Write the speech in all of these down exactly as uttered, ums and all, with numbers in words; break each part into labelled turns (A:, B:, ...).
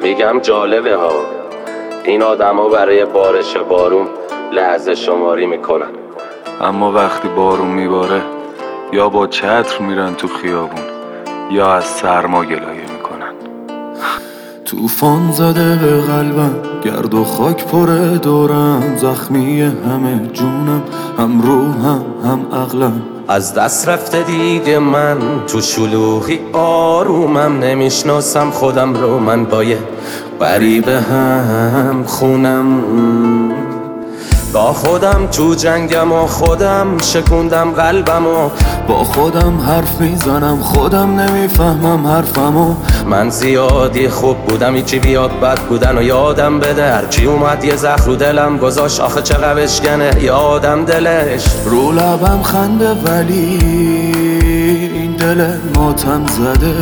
A: میگم جالبه ها، این آدما برای بارش بارون لحظه شماری میکنن،
B: اما وقتی بارون میباره یا با چتر میرن تو خیابون یا از سرما گلایه میکنن.
C: توفان زده به قلبم، گرد و خاک پره دورم، زخمی همه جونم، هم روحم هم عقلم.
A: از دست رفته دیگه من تو شلوغی آرومم، نمیشناسم خودم رو من با یه غریبه هم خونم. با خودم تو جنگم و خودم شکوندم قلبم و
C: با خودم حرف میزنم، خودم نمیفهمم حرفمو.
A: من زیادی خوب بودم هیچی بیاد بد بودن و یادم بده، هرچی اومد یه زخم رو دلم گذاشت، آخه چقدر بشکنه یادم دلش.
C: رو لبم خنده ولی این دل ماتم زده،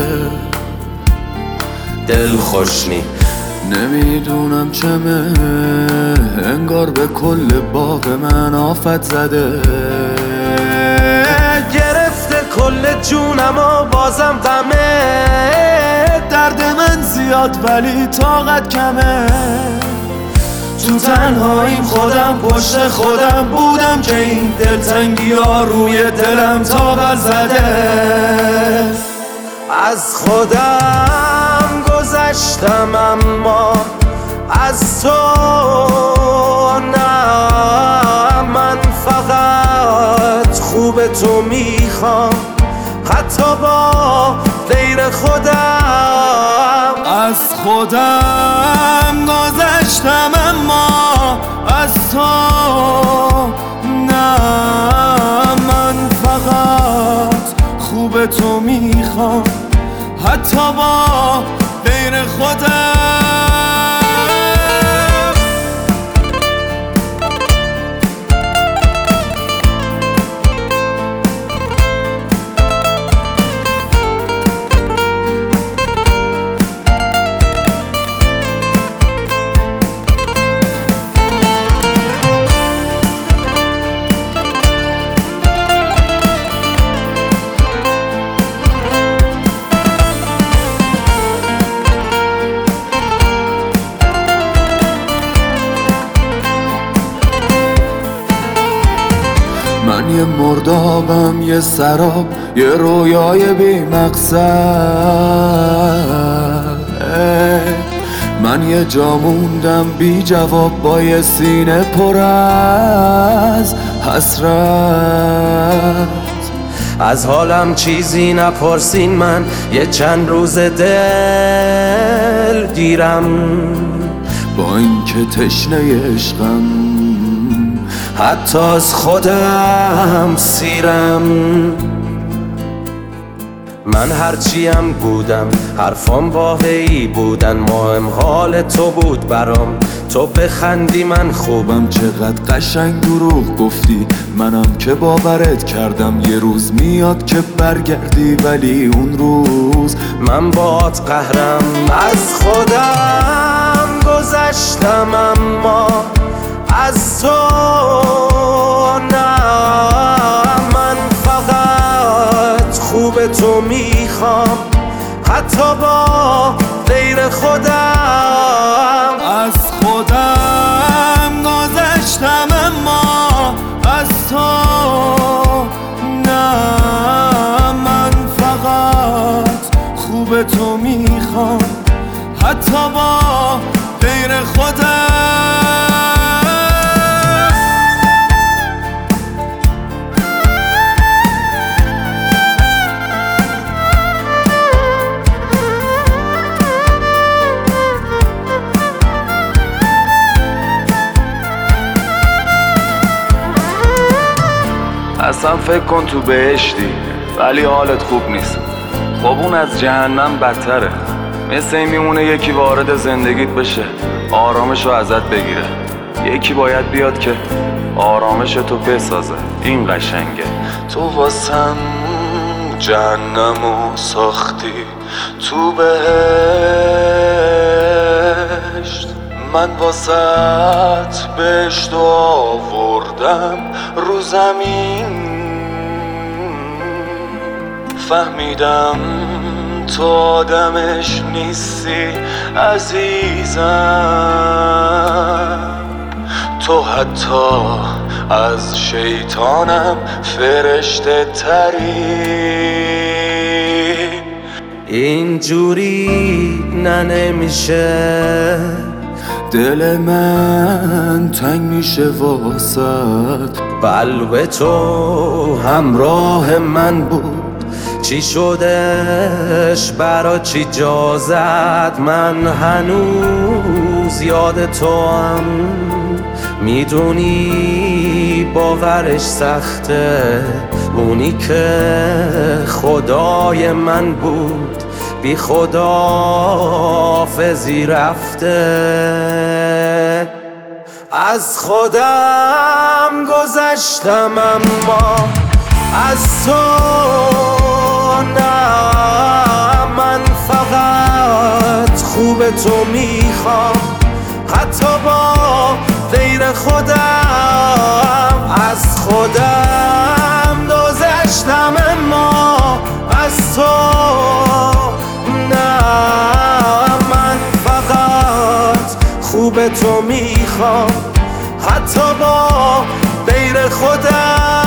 A: دل خوشنی
C: نمیدونم چمه، انگار به کل باغ من آفت زده.
A: گرفته کل جونم و بازم غمه،
C: درد من زیاد ولی طاقت کمه. تو تنهاییم خودم پشت خودم بودم که این دلتنگی ها روی دلم طاقت زده.
A: از خودم گذشتم اما از تو نه، من فقط خوب تو میخوام حتی با غیر خودم.
C: از خودم گذشتم اما از تو نه، من فقط خوب تو میخوام حتی با غیر خودم. من یه مردابم، یه سراب، یه رویای بی مقصد. من یه جا موندم بی جواب با یه سینه پر از حسرت.
A: از حالم چیزی نپرسین، من یه چند روز دل گیرم،
C: با اینکه تشنه عشقم
A: حتی از خودم سیرم. من هرچیم بودم حرفام واقعی بودن، مهم حال تو بود برام، تو بخندی من خوبم.
C: چقدر قشنگ دروغ گفتی، منم که باورت کردم یه روز میاد که برگردی، ولی اون روز
A: من باهات قهرم. از خودم گذشتم اما از تو نه، من فقط خوب تو میخوام حتی با غیر خودم.
C: از خودم گذشتم اما از تو نه، من فقط خوب تو میخوام حتی با غیر خودم.
B: اصلا فکر کن تو بهشتی ولی حالت خوب نیست، خب اون از جهنم بدتره. مثل این میمونه یکی وارد زندگیت بشه آرامشو ازت بگیره، یکی باید بیاد که آرامشتو بسازه. این قشنگه. تو واسم جهنمو ساختی تو بهشت، من واسط بهشت آوردم رو زمین. فهمیدم
C: تو آدمش نیستی عزیزم، تو حتی از شیطانم فرشته تری.
A: اینجوری نه نمیشه،
C: دل من تنگ میشه واسد.
A: قلب تو همراه من بود، چی شدش برا چی جا زد؟ من هنوز یاد تو هم، میدونی باورش سخته. اونی که خدای من بود بی خداحافظی رفته. از خودم گذشتم اما از تو نه. من فقط خوب تو میخوام، حتی با غیر خودم. از خودم گذشتم اما از تو نه. من فقط خوب تو میخوام، حتی با غیر خودم.